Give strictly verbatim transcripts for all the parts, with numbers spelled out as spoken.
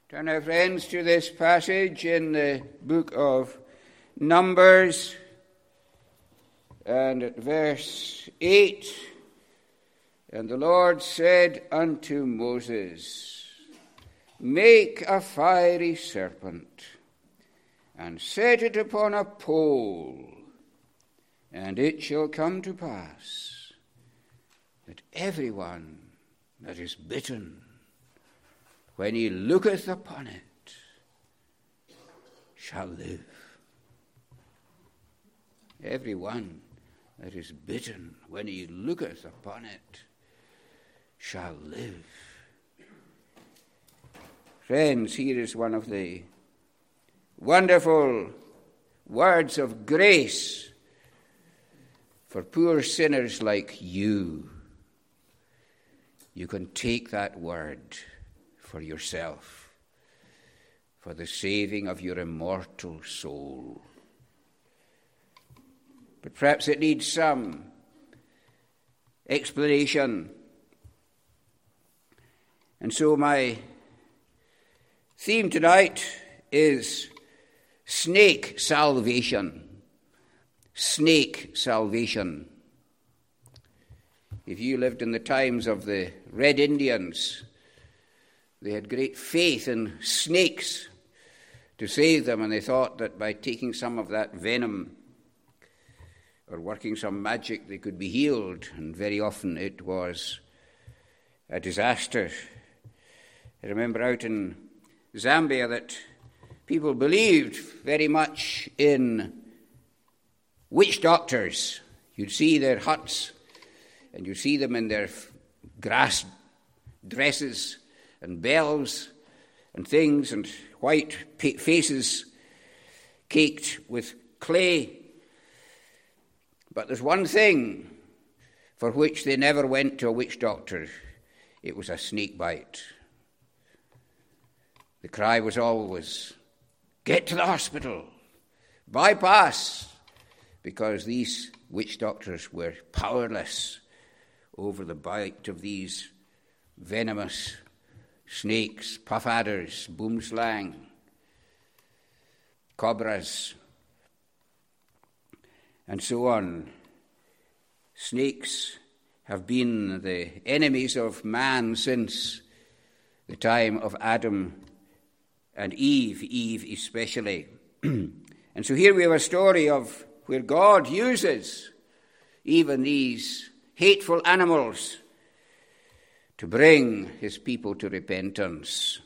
Turn our friends to this passage in the book of Numbers, and at verse eight, and the Lord said unto Moses, Make a fiery serpent, and set it upon a pole, and it shall come to pass that everyone that is bitten, when he looketh upon it, shall live. Every one that is bitten, when he looketh upon it, shall live. Friends, here is one of the wonderful words of grace for poor sinners like you. You can take that word for yourself, for the saving of your immortal soul. But perhaps it needs some explanation. And so my theme tonight is snake salvation. Snake salvation. If you lived in the times of the Red Indians, they had great faith in snakes to save them, and they thought that by taking some of that venom or working some magic, they could be healed, and very often it was a disaster. I remember out in Zambia that people believed very much in witch doctors. You'd see their huts, and you'd see them in their grass dresses and bells and things, and white faces caked with clay. But there's one thing for which they never went to a witch doctor. It was a snake bite. The cry was always, get to the hospital, bypass, because these witch doctors were powerless over the bite of these venomous snakes, puff adders, boomslang, cobras, and so on. Snakes have been the enemies of man since the time of Adam and Eve, Eve especially. And so here we have a story of where God uses even these hateful animals to bring his people to repentance.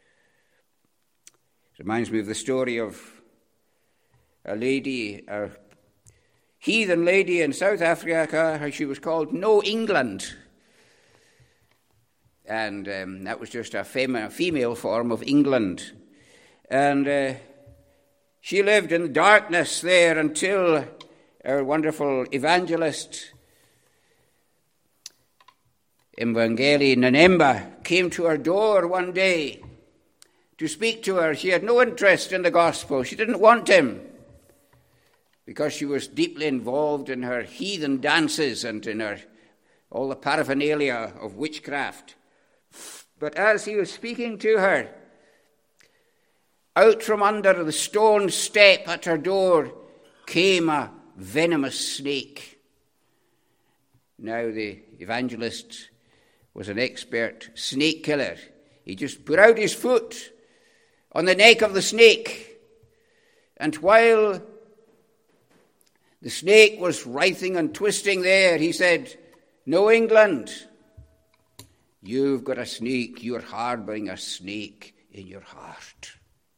It reminds me of the story of a lady, a heathen lady in South Africa. She was called No England. And um, that was just a fem- female form of England. And uh, she lived in darkness there until our wonderful evangelist, Mwangeli Nanemba, came to her door one day to speak to her. She had no interest in the gospel. She didn't want him because she was deeply involved in her heathen dances and in her all the paraphernalia of witchcraft. But as he was speaking to her, out from under the stone step at her door came a venomous snake. Now the evangelist was an expert snake killer. He just put out his foot on the neck of the snake, and while the snake was writhing and twisting there, he said, No, England, you've got a snake. You're harboring a snake in your heart.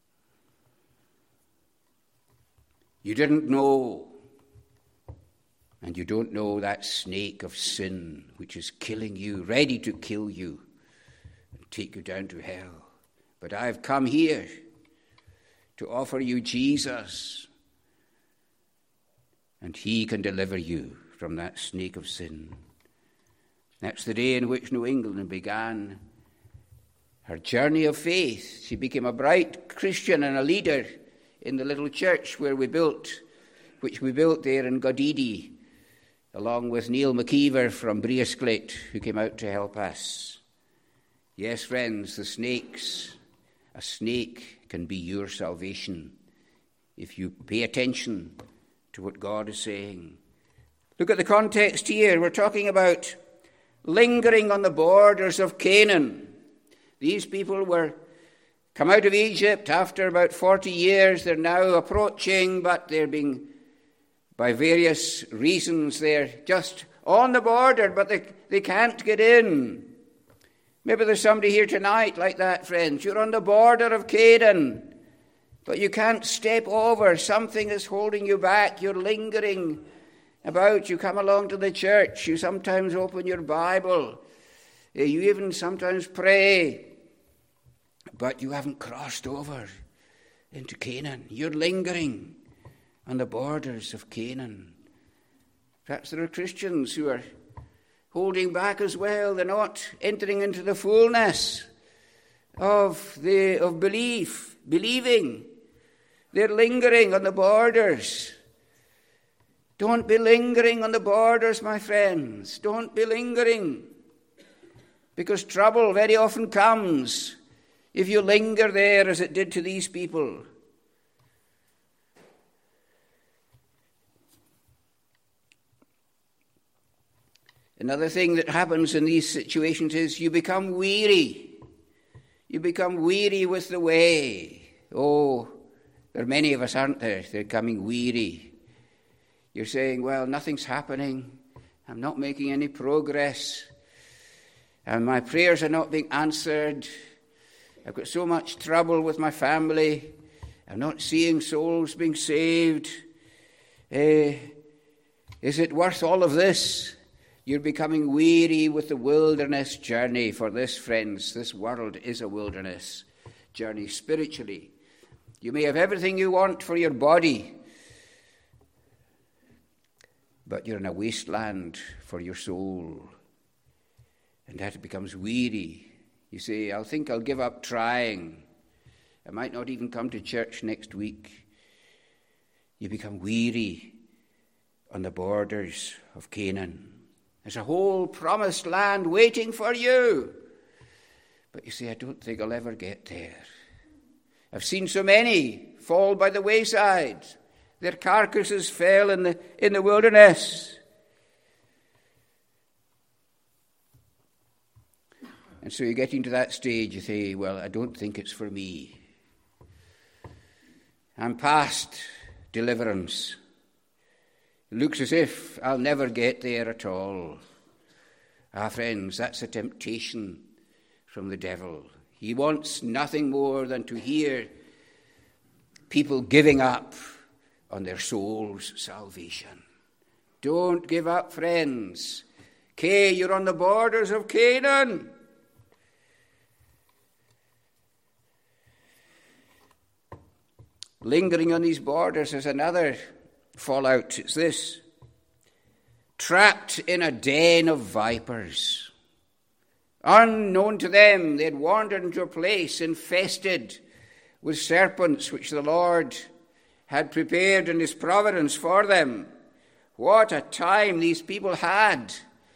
You didn't know, and you don't know that snake of sin which is killing you, ready to kill you and take you down to hell. But I've come here to offer you Jesus, and he can deliver you from that snake of sin. That's the day in which New England began her journey of faith. She became a bright Christian and a leader in the little church where we built, which we built there in Godidi, along with Neil McKeever from Briasclate, who came out to help us. Yes, friends, the snakes A snake can be your salvation if you pay attention to what God is saying. Look at the context here. We're talking about lingering on the borders of Canaan. These people were come out of Egypt after about forty years. They're now approaching, but they're being, by various reasons, they're just on the border, but they, they can't get in. Maybe there's somebody here tonight like that, friends. You're on the border of Canaan, but you can't step over. Something is holding you back. You're lingering about. You come along to the church. You sometimes open your Bible. You even sometimes pray. But you haven't crossed over into Canaan. You're lingering on the borders of Canaan. Perhaps there are Christians who are holding back as well. They're not entering into the fullness of the of belief, believing. They're lingering on the borders. Don't be lingering on the borders, my friends. Don't be lingering. Because trouble very often comes if you linger there as it did to these people. Another thing that happens in these situations is you become weary. You become weary with the way. Oh, there are many of us, aren't there? They're becoming weary. You're saying, well, nothing's happening. I'm not making any progress. And my prayers are not being answered. I've got so much trouble with my family. I'm not seeing souls being saved. Uh, is it worth all of this? You're becoming weary with the wilderness journey. For this, friends, this world is a wilderness journey spiritually. You may have everything you want for your body, but you're in a wasteland for your soul. And that becomes weary. You say, I think I'll give up trying. I might not even come to church next week. You become weary on the borders of Canaan. There's a whole promised land waiting for you. But you say, I don't think I'll ever get there. I've seen so many fall by the wayside. Their carcasses fell in the, in the wilderness. And so you get into that stage, you say, well, I don't think it's for me. I'm past deliverance. It looks as if I'll never get there at all. Ah, friends, that's a temptation from the devil. He wants nothing more than to hear people giving up on their soul's salvation. Don't give up, friends. Kay, you're on the borders of Canaan. Lingering on these borders is another fallout. It's this: trapped in a den of vipers. Unknown to them, they had wandered into a place infested with serpents, which the Lord had prepared in his providence for them. What a time these people had.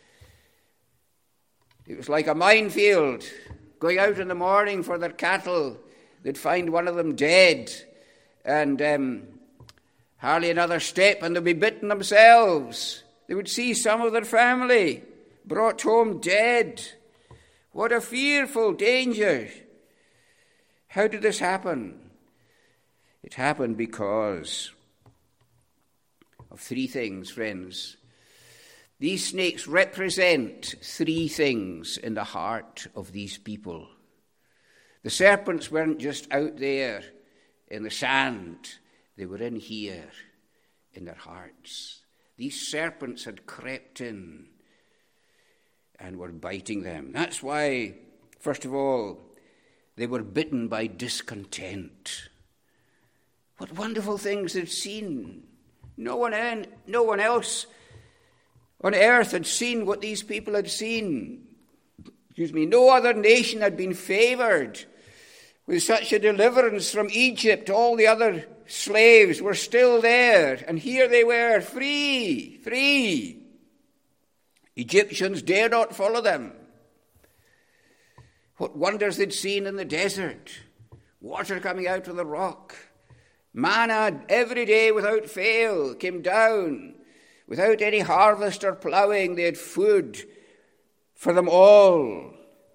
It was like a minefield. Going out in the morning for their cattle, they'd find one of them dead, and um, hardly another step and they'd be bitten themselves. They would see some of their family brought home dead. What a fearful danger. How did this happen? It happened because of three things, friends. These snakes represent three things in the heart of these people. The serpents weren't just out there in the sand. They were in here, in their hearts. These serpents had crept in and were biting them. That's why, first of all, they were bitten by discontent. What wonderful things they'd seen. No one, in, no one else on earth had seen what these people had seen. Excuse me. No other nation had been favored with such a deliverance from Egypt. All the other slaves were still there, and here they were, free, free. Egyptians dare not follow them. What wonders they'd seen in the desert. water coming out of the rock. Manna every day without fail came down. Without any harvest or ploughing, they had food for them all.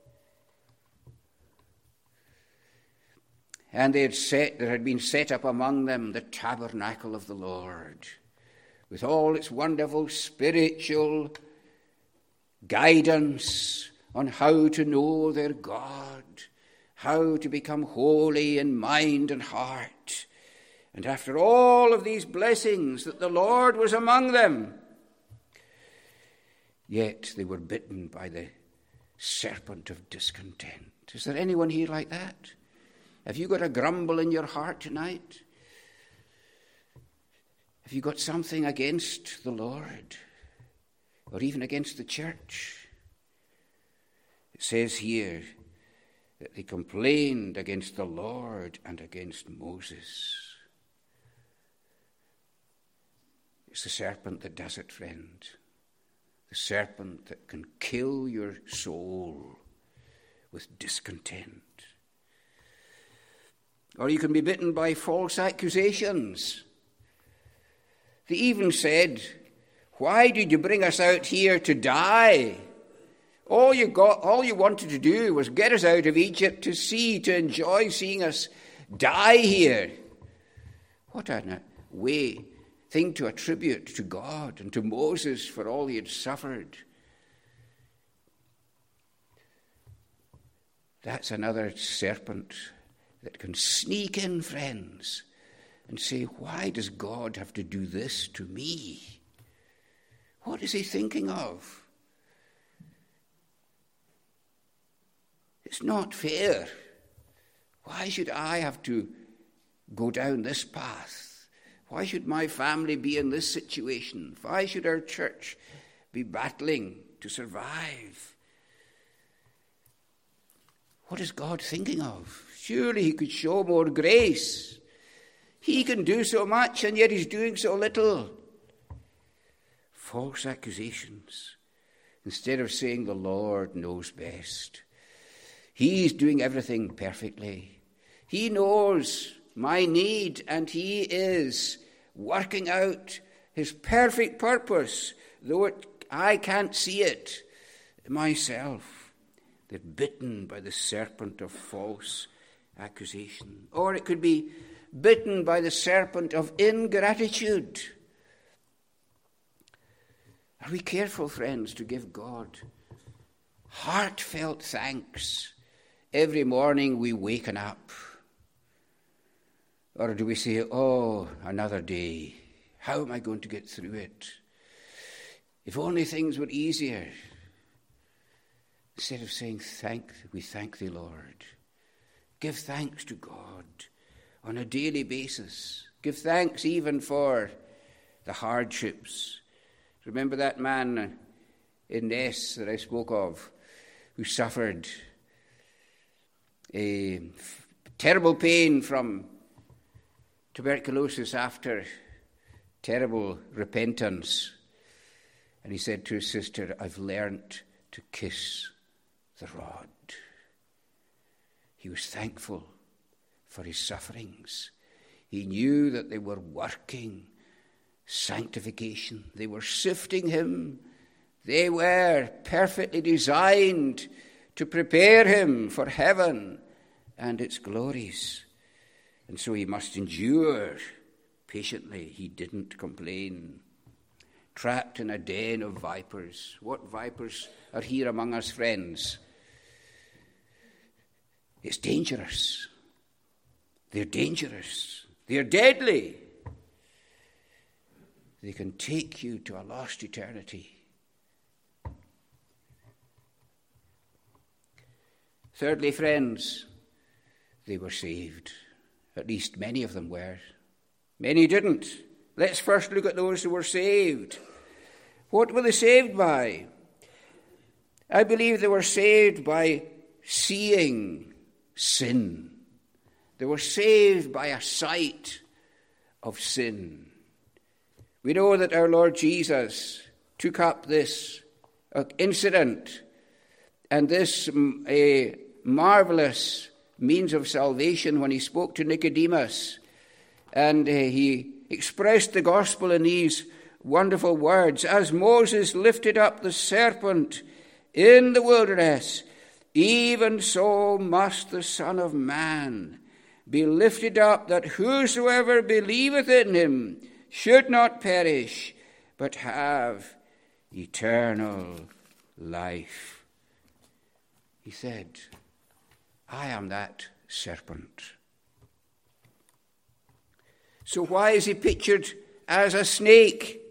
And they had set, there had been set up among them the tabernacle of the Lord, with all its wonderful spiritual guidance on how to know their God, how to become holy in mind and heart. And after all of these blessings, that the Lord was among them, yet they were bitten by the serpent of discontent. Is there anyone here like that? Have you got a grumble in your heart tonight? Have you got something against the Lord, or even against the church? It says here that they complained against the Lord and against Moses. It's the serpent that does it, friend. The serpent that can kill your soul with discontent. Or you can be bitten by false accusations. They even said, "Why did you bring us out here to die? All you got, all you wanted to do was get us out of Egypt to see, to enjoy seeing us die here." What a way thing to attribute to God and to Moses for all he had suffered. That's another serpent that can sneak in, friends, and say, "Why does God have to do this to me? What is he thinking of? It's not fair. Why should I have to go down this path? Why should my family be in this situation? Why should our church be battling to survive? What is God thinking of? Surely he could show more grace. He can do so much, and yet he's doing so little." False accusations. Instead of saying the Lord knows best. He's doing everything perfectly. He knows my need, and he is working out his perfect purpose, though it, I can't see it myself. They're bitten by the serpent of false accusation. Or it could be bitten by the serpent of ingratitude. Are we careful, friends, to give God heartfelt thanks every morning we waken up? Or do we say, "Oh, another day. How am I going to get through it? If only things were easier." Instead of saying, "Thank, we thank thee, Lord." Give thanks to God on a daily basis. Give thanks even for the hardships. Remember that man in Ness that I spoke of, who suffered a terrible pain from tuberculosis after terrible repentance. And he said to his sister, "I've learnt to kiss the rod." He was thankful for his sufferings. He knew that they were working sanctification. They were sifting him. They were perfectly designed to prepare him for heaven and its glories. And so he must endure patiently. He didn't complain. Trapped in a den of vipers. What vipers are here among us, friends? It's dangerous. They're dangerous. They're deadly. They can take you to a lost eternity. Thirdly, friends, they were saved. At least many of them were. Many didn't. Let's first look at those who were saved. What were they saved by? I believe they were saved by seeing sin. They were saved by a sight of sin. We know that our Lord Jesus took up this incident and this a marvelous means of salvation when he spoke to Nicodemus. And uh, he expressed the gospel in these wonderful words. As Moses lifted up the serpent in the wilderness, even so must the Son of Man be lifted up, that whosoever believeth in him should not perish, but have eternal life. He said, I am that serpent. So why is he pictured as a snake?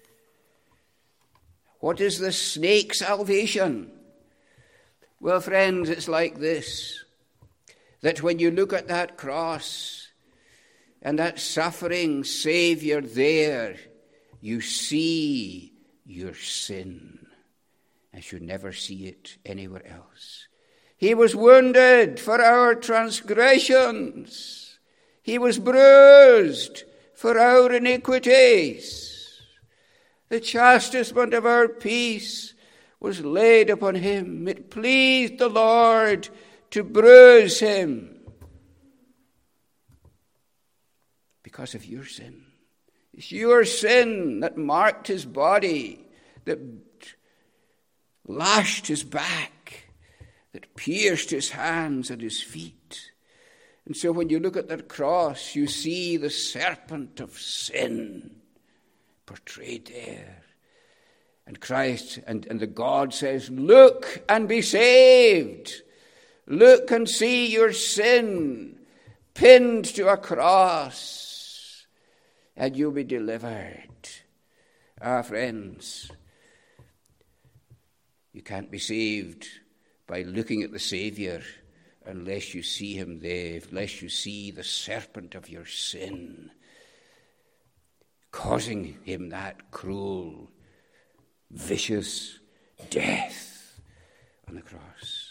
What is the snake salvation? Well, friends, it's like this, that when you look at that cross and that suffering Savior there, you see your sin as you never see it anywhere else. He was wounded for our transgressions. He was bruised for our iniquities. The chastisement of our peace was laid upon him. It pleased the Lord to bruise him because of your sin. It's your sin that marked his body, that lashed his back, that pierced his hands and his feet. And so when you look at that cross, you see the serpent of sin portrayed there. And Christ and, and the God says, look and be saved. Look and see your sin pinned to a cross, and you'll be delivered. Ah, friends, you can't be saved by looking at the Savior unless you see him there, unless you see the serpent of your sin causing him that cruel, vicious death on the cross.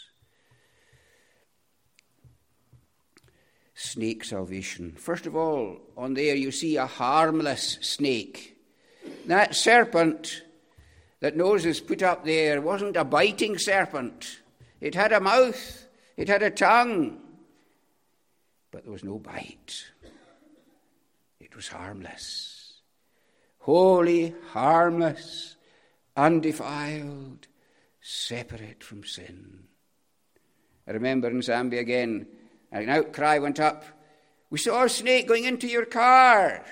Snake salvation. First of all, on there you see a harmless snake. That serpent that Moses put up there wasn't a biting serpent. It had a mouth, it had a tongue, but there was no bite. It was harmless. Holy, harmless, undefiled, separate from sin. I remember in Zambia again, an outcry went up. We saw a snake going into your car.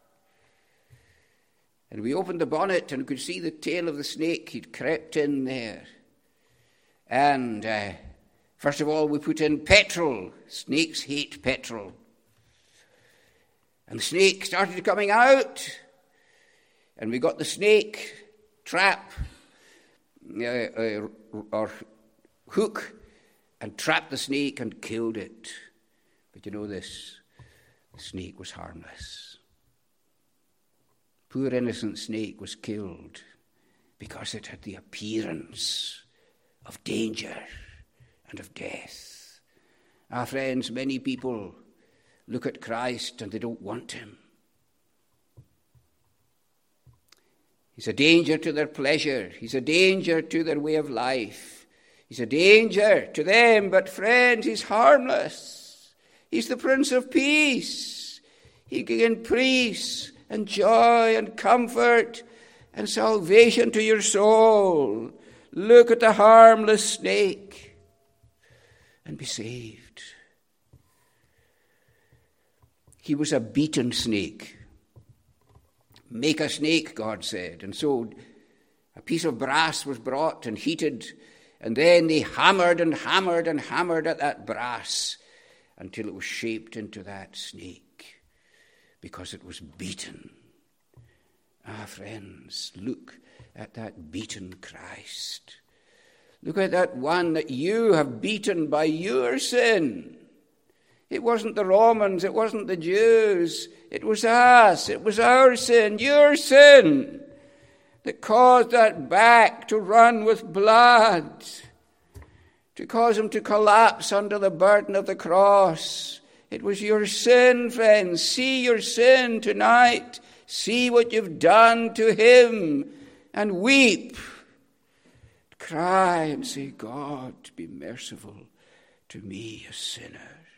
And we opened the bonnet and could see the tail of the snake. He'd crept in there. And uh, first of all, we put in petrol. Snakes hate petrol. And the snake started coming out. And we got the snake trap uh, uh, or hook and trapped the snake and killed it. But you know this, the snake was harmless. Poor innocent snake was killed because it had the appearance of danger and of death. Our friends, many people look at Christ and they don't want him. He's a danger to their pleasure. He's a danger to their way of life. He's a danger to them, but friends, he's harmless. He's the Prince of Peace. He can give peace and joy and comfort and salvation to your soul. Look at the harmless snake and be saved. He was a beaten snake. Make a snake, God said. And so a piece of brass was brought and heated, and then they hammered and hammered and hammered at that brass until it was shaped into that snake because it was beaten. Ah, friends, look at that beaten Christ. Look at that one that you have beaten by your sin. It wasn't the Romans, it wasn't the Jews, it was us, it was our sin, your sin, that caused that back to run with blood, to cause him to collapse under the burden of the cross. It was your sin, friends. See your sin tonight. See what you've done to him and weep. Cry and say, God, be merciful to me, a sinner.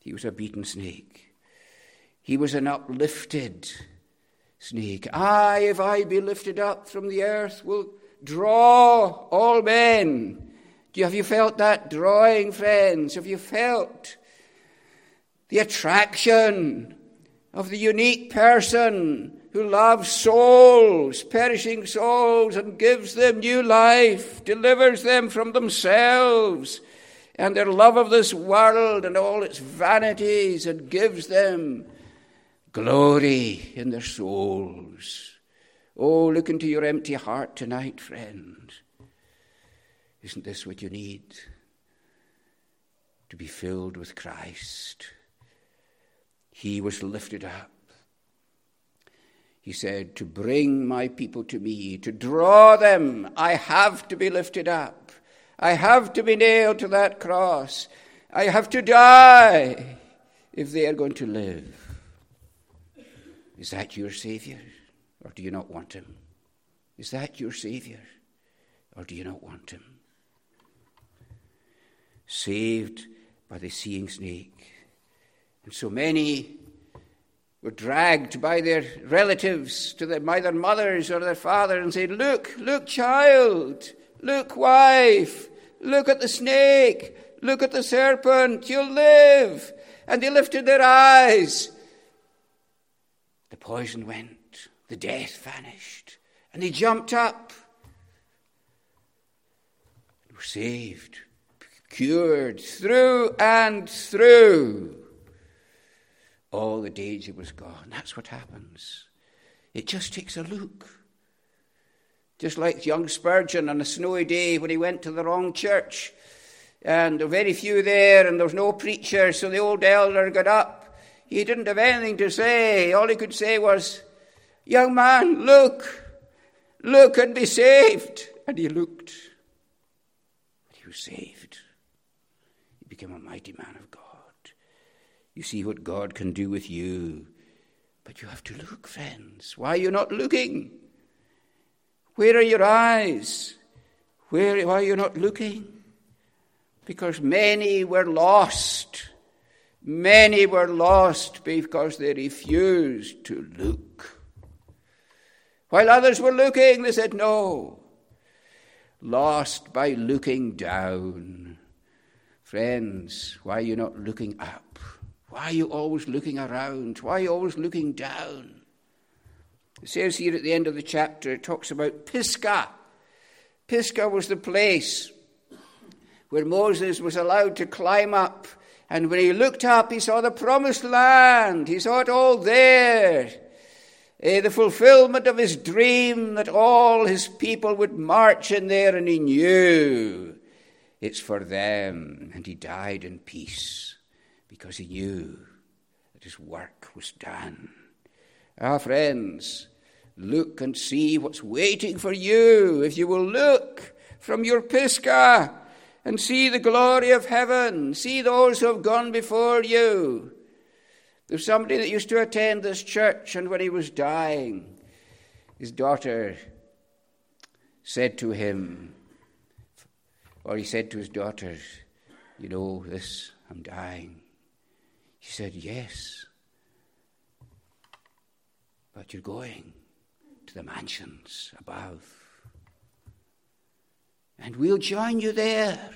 He was a beaten snake. He was an uplifted snake. I, if I be lifted up from the earth, will draw all men. Do you, have you felt that drawing, friends? Have you felt the attraction of the unique person who loves souls, perishing souls, and gives them new life, delivers them from themselves and their love of this world and all its vanities, and gives them glory in their souls? Oh, look into your empty heart tonight, friend. Isn't this what you need? To be filled with Christ. He was lifted up. He said, to bring my people to me, to draw them, I have to be lifted up. I have to be nailed to that cross. I have to die if they are going to live. Is that your Savior, or do you not want him? Is that your Savior, or do you not want him? Saved by the seeing snake. And so many were dragged by their relatives to their, by their mothers or their father and said, look, look, child, look, wife, look at the snake, look at the serpent, you'll live. And they lifted their eyes. The poison went, the death vanished, and they jumped up and were saved, cured through and through. All the danger was gone. That's what happens. It just takes a look. Just like young Spurgeon on a snowy day when he went to the wrong church. And there were very few there, and there was no preacher, so the old elder got up. He didn't have anything to say. All he could say was, young man, look, look and be saved. And he looked. And he was saved. He became a mighty man of God. You see what God can do with you. But you have to look, friends. Why are you not looking? Where are your eyes? Where, why are you not looking? Because many were lost. Many were lost because they refused to look. While others were looking, they said no. Lost by looking down. Friends, why are you not looking up? Why are you always looking around? Why are you always looking down? It says here at the end of the chapter, it talks about Pisgah. Pisgah was the place where Moses was allowed to climb up. And when he looked up, he saw the promised land. He saw it all there. Uh, the fulfillment of his dream that all his people would march in there, and he knew it's for them. And he died in peace because he knew that his work was done. Ah, friends, look and see what's waiting for you if you will look from your Pisgah and see the glory of heaven. See those who have gone before you. There's somebody that used to attend this church, and when he was dying, his daughter said to him, or he said to his daughter, you know this, I'm dying. She said, yes, but you're going to the mansions above. And we'll join you there.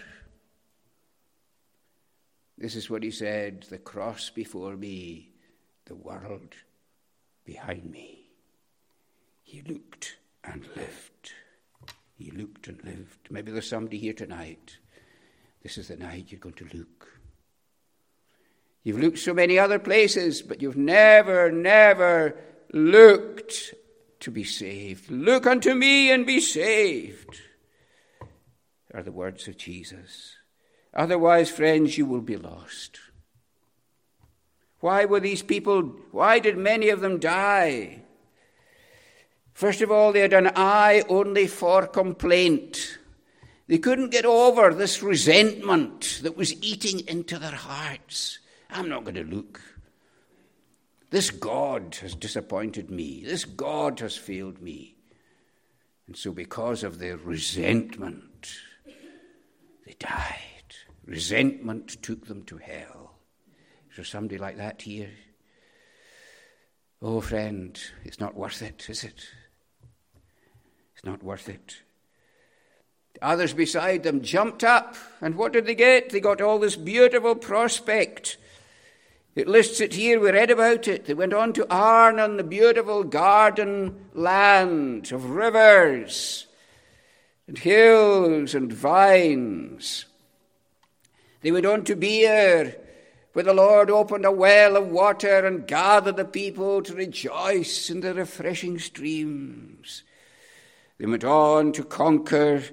This is what he said, the cross before me, the world behind me. He looked and lived. He looked and lived. Maybe there's somebody here tonight. This is the night you're going to look. You've looked so many other places, but you've never, never looked to be saved. Look unto me and be saved, are the words of Jesus. Otherwise, friends, you will be lost. Why were these people, why did many of them die? First of all, they had an eye only for complaint. They couldn't get over this resentment that was eating into their hearts. I'm not going to look. This God has disappointed me. This God has failed me. And so because of their resentment, they died. Resentment took them to hell. Is there somebody like that here? Oh, friend, it's not worth it, is it? It's not worth it. The others beside them jumped up, and what did they get? They got all this beautiful prospect. It lists it here, we read about it. They went on to Arnon, the beautiful garden land of rivers and hills and vines. They went on to Beer, where the Lord opened a well of water and gathered the people to rejoice in the refreshing streams. They went on to conquer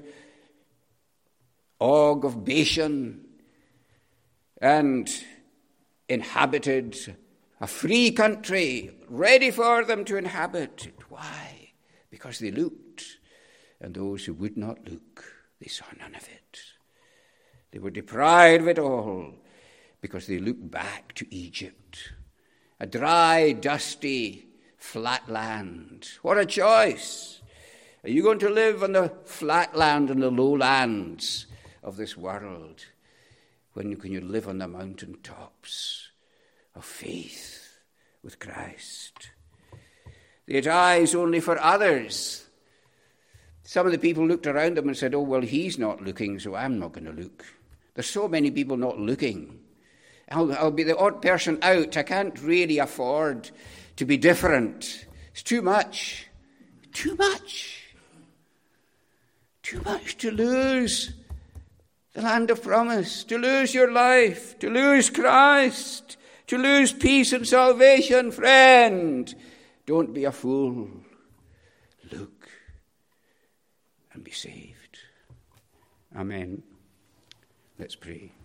Og of Bashan and inhabited a free country, ready for them to inhabit it. Why? Because they looked, and those who would not look, they saw none of it. They were deprived of it all because they looked back to Egypt, a dry, dusty, flat land. What a choice! Are you going to live on the flat land and the lowlands of this world? When can you live on the mountain tops of faith with Christ? They had eyes only for others. Some of the people looked around them and said, oh, well, he's not looking, so I'm not going to look. There's so many people not looking. I'll, I'll be the odd person out. I can't really afford to be different. It's too much. Too much. Too much to lose the land of promise, to lose your life, to lose Christ, to lose peace and salvation. Friend, don't be a fool. Look and be saved. Amen. Let's pray.